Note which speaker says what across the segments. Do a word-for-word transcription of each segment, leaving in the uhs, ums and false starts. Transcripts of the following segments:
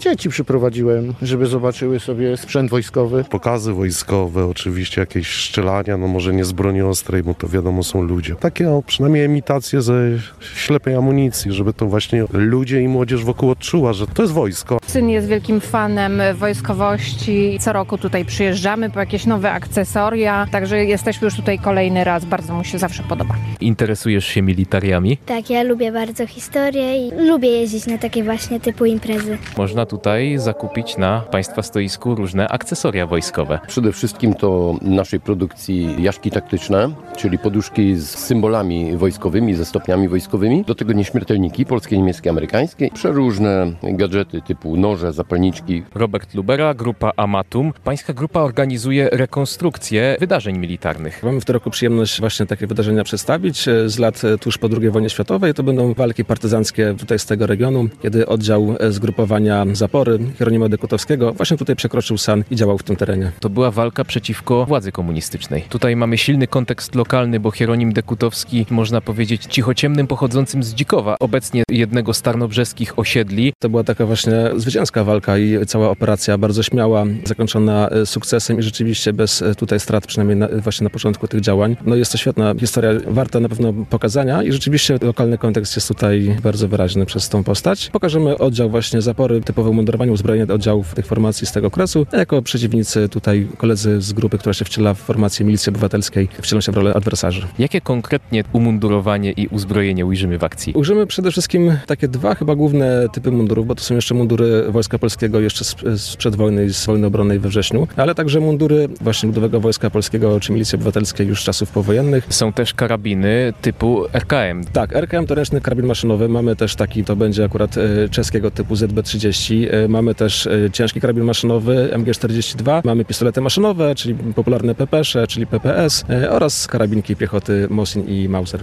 Speaker 1: Dzieci przyprowadziłem, żeby zobaczyły sobie sprzęt wojskowy.
Speaker 2: Pokazy wojskowe, oczywiście jakieś strzelania, no może nie z broni ostrej, bo to wiadomo są ludzie. Takie no, przynajmniej imitacje ze ślepej amunicji, żeby to właśnie ludzie i młodzież wokół odczuła, że to jest wojsko.
Speaker 3: Syn jest wielkim fanem wojskowości. Co roku tutaj przyjeżdżamy po jakieś nowe akcesoria, także jesteśmy już tutaj kolejny raz. Bardzo mu się zawsze podoba.
Speaker 4: Interesujesz się militariami?
Speaker 5: Tak, ja lubię bardzo historię i lubię jeździć na takie właśnie typu imprezy.
Speaker 4: Można tutaj zakupić na Państwa stoisku różne akcesoria wojskowe.
Speaker 6: Przede wszystkim to naszej produkcji jaśki taktyczne, czyli poduszki z symbolami wojskowymi, ze stopniami wojskowymi. Do tego nieśmiertelniki polskie, niemieckie, amerykańskie. Przeróżne gadżety typu noże, zapalniczki.
Speaker 4: Robert Lubera, grupa Amatum. Pańska grupa organizuje rekonstrukcję wydarzeń militarnych.
Speaker 7: Mamy w tym roku przyjemność właśnie takie wydarzenia przedstawić z lat tuż po drugiej wojnie światowej. To będą walki partyzanckie tutaj z tego regionu, kiedy oddział zgrupowania Zapory Hieronima Dekutowskiego właśnie tutaj przekroczył San i działał w tym terenie.
Speaker 4: To była walka przeciwko władzy komunistycznej. Tutaj mamy silny kontekst lokalny, bo Hieronim Dekutowski, można powiedzieć, cichociemnym, pochodzącym z Dzikowa, obecnie jednego z tarnobrzeskich osiedli.
Speaker 7: To była taka właśnie zwycięska walka i cała operacja bardzo śmiała, zakończona sukcesem i rzeczywiście bez tutaj strat, przynajmniej na, właśnie na początku tych działań. No jest to świetna historia, warta na pewno pokazania i rzeczywiście lokalny kontekst jest tutaj bardzo wyraźny przez tą postać. Pokażemy oddział właśnie Zapory, typowe umundurowanie, uzbrojenie oddziałów tych formacji z tego okresu, a jako przeciwnicy tutaj koledzy z grupy, która się wciela w formację milicji obywatelskiej, wcielą się w rolę adwersarzy.
Speaker 4: Jakie konkretnie umundurowanie i uzbrojenie ujrzymy w akcji?
Speaker 7: Ujrzymy przede wszystkim takie dwa chyba główne typy mundurów, bo to są jeszcze mundury Wojska Polskiego jeszcze sprzed wojny i z wojny obronnej we wrześniu, ale także mundury właśnie Ludowego Wojska Polskiego czy Milicji Obywatelskiej już z czasów powojennych.
Speaker 4: Są też karabiny typu R K M.
Speaker 7: Tak, R K M to ręczny karabin maszynowy. Mamy też taki, to będzie akurat czeskiego typu Z B trzydzieści. Mamy też ciężki karabin maszynowy M G czterdzieści dwa. Mamy pistolety maszynowe, czyli popularne P P S Z, czyli P P S oraz karabinki piechoty Mosin i Mauser.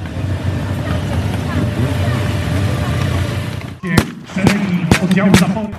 Speaker 8: Oddziału Zapory.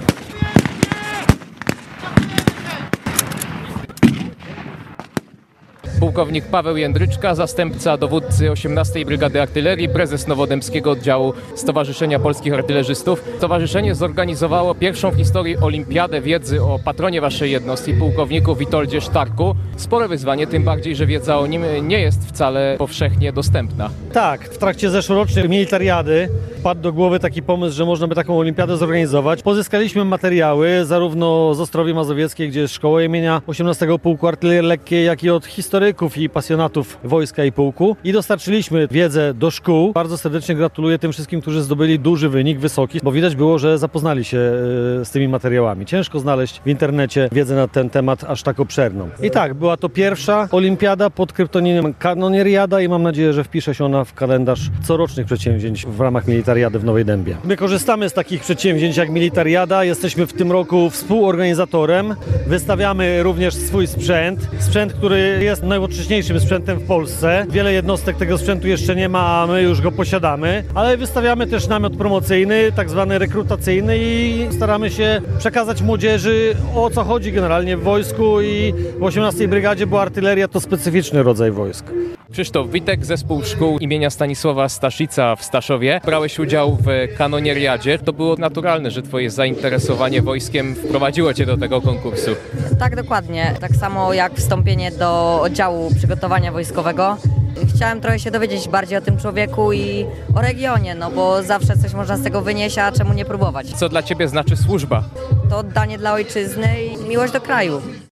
Speaker 4: Pułkownik Paweł Jędryczka, zastępca dowódcy osiemnastej Brygady Artylerii, prezes Nowodębskiego Oddziału Stowarzyszenia Polskich Artylerzystów. Stowarzyszenie zorganizowało pierwszą w historii olimpiadę wiedzy o patronie waszej jednostki, pułkowniku Witoldzie Sztarku. Spore wyzwanie, tym bardziej, że wiedza o nim nie jest wcale powszechnie dostępna.
Speaker 8: Tak, w trakcie zeszłorocznej militariady wpadł do głowy taki pomysł, że można by taką olimpiadę zorganizować. Pozyskaliśmy materiały zarówno z Ostrowi Mazowieckiej, gdzie jest szkoła imienia osiemnastego Pułku Artylerii Lekkiej, jak i od historyków i pasjonatów wojska i pułku i dostarczyliśmy wiedzę do szkół. Bardzo serdecznie gratuluję tym wszystkim, którzy zdobyli duży wynik, wysoki, bo widać było, że zapoznali się z tymi materiałami. Ciężko znaleźć w internecie wiedzę na ten temat aż tak obszerną. I tak, była to pierwsza olimpiada pod kryptonimem Kanoneriada i mam nadzieję, że wpisze się ona w kalendarz corocznych przedsięwzięć w ramach militariady w Nowej Dębie. My korzystamy z takich przedsięwzięć jak militariada. Jesteśmy w tym roku współorganizatorem. Wystawiamy również swój sprzęt. Sprzęt, który jest najnowocześniejszym sprzętem w Polsce. Wiele jednostek tego sprzętu jeszcze nie ma, a my już go posiadamy. Ale wystawiamy też namiot promocyjny, tak zwany rekrutacyjny i staramy się przekazać młodzieży, o co chodzi generalnie w wojsku i w osiemnastej Brygadzie, bo artyleria to specyficzny rodzaj wojsk.
Speaker 4: Krzysztof Witek, zespół szkół imienia Stanisława Staszica w Staszowie. Brałeś udział w kanonieriadzie. To było naturalne, że twoje zainteresowanie wojskiem wprowadziło cię do tego konkursu.
Speaker 9: Tak, dokładnie. Tak samo jak wstąpienie do oddziału przygotowania wojskowego. Chciałem trochę się dowiedzieć bardziej o tym człowieku i o regionie, no bo zawsze coś można z tego wynieść, a czemu nie próbować.
Speaker 4: Co dla ciebie znaczy służba?
Speaker 9: To oddanie dla ojczyzny i miłość do kraju.